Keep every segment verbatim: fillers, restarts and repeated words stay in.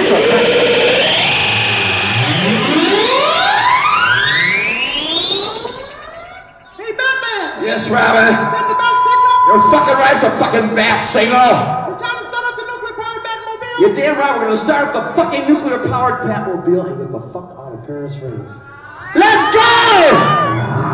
Hey, Batman! Yes, Robin? Is that the bat signal? You're fucking right, it's a fucking bat signal. It's time to start up the nuclear-powered Batmobile. You're damn right, we're gonna start the fucking nuclear-powered Batmobile and get the fuck out of Paris, France. Let's go!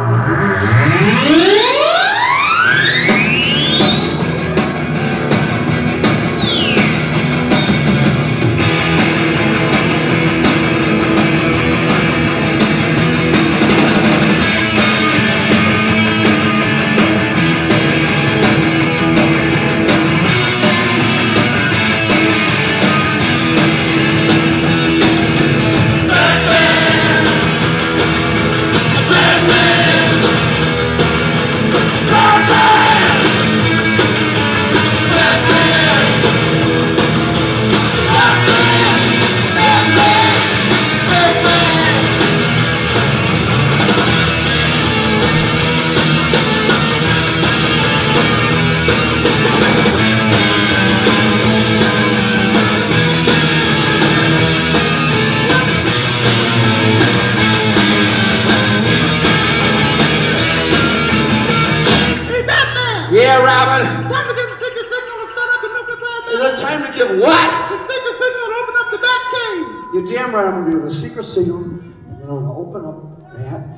Yeah, Robin? Time to get the secret signal to start up the nuclear-powered Batmobile. Is it time to get what? The secret signal to open up the Batcave. You're damn right, I'm gonna give you the secret signal, and then I'm gonna open up that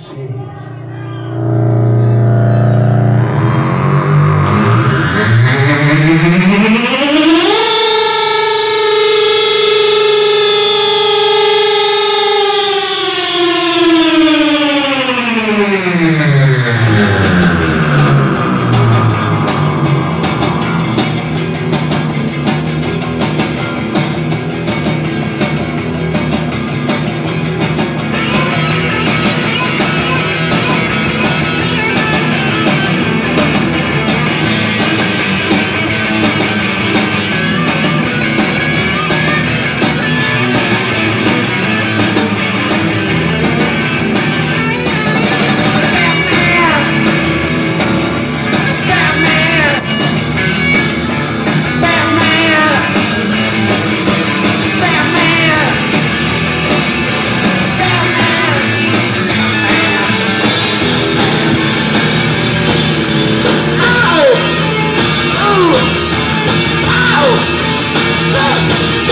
cave. Ow! Ow!